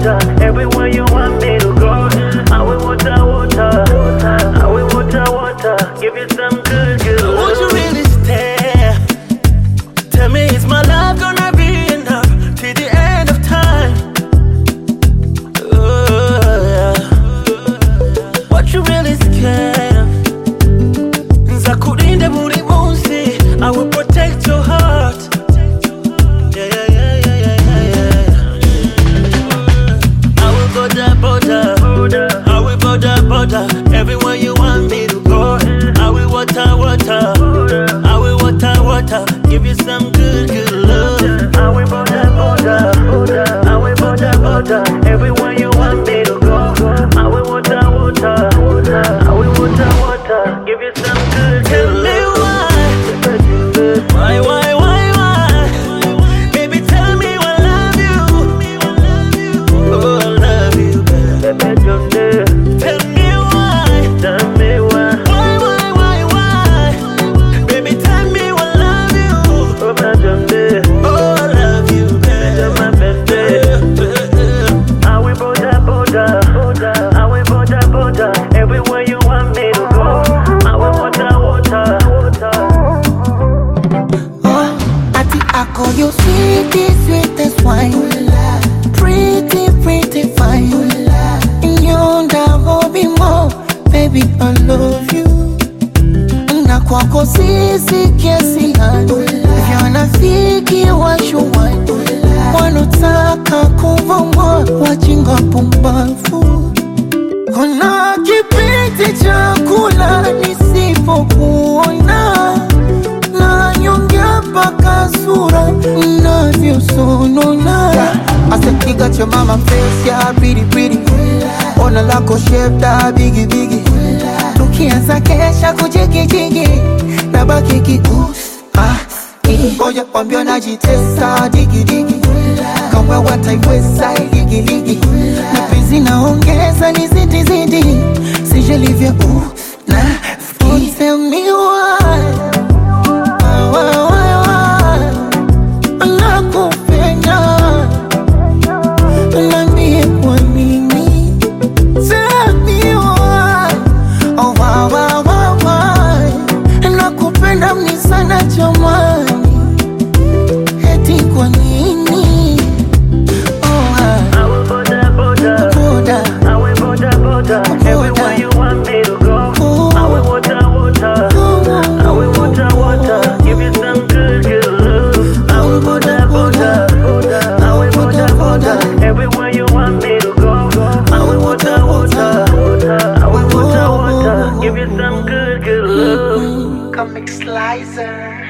water. Everywhere you want me to go. I will water, water. I will water, water. Give you some good, good love. Won't you really stay? Tell me, is my love gonna be enough till the end of time? Yeah. What you really scared of? Nzakurinda buri munsi. I will protect your heart. Yeah, yeah, yeah, yeah, yeah, yeah, yeah. I will border, border. I will border, border. Everywhere you want me to go. I will water, water. I will water, water. Give you some good, good love. I will border, border. I will border, border. Everywhere you want me to go. I will water, water. I will water, water. Give you some good, Tell good me love. why, why? Baby, tell me I love you. Oh, I love you, baby. Tell me why, Tell me why. why? Baby, tell me I love you. Oh, my baby. Oh, I love you, baby. My baby. I will border, border. I will border, border. Everywhere you want me to go. I will water, water. Oh, ati ako you sweetest wine. Pretty, pretty fine. Yonda hobi mo, baby I love you. Na kwako sisi kiasi gani? Yanafiki washuwani. Wanotaka kuvuma wajinga pumbafu. Kuna kipindi cha kula nisipokuona, na nyongea mpaka sura inavyosonona. I got your mama face, yeah, pretty, pretty. Ona lako shape, da, biggie, biggie. Tukianza kesha kujigijigi, nabaki ngoja kwambia najitesa, digi, digi. Kama wataiweza, ligi, ligi. Na penzi naongeza ni zidi, zidi. Sijalivya, na fiki. Tell me why, nakupenda. Niambie kwa nini. Tell me why, oh why. Nakupenda mni sana jamani. Eti kwa nini? Oh I will border, border. border. I will border, border. Everywhere you want me to go. I will water, water. I will water, water. Give you some good, good love. I will border, border. I will border, border. Everywhere you want me to go. I will water, water. I will water, water. Give you some good, good love. Comic Slicer.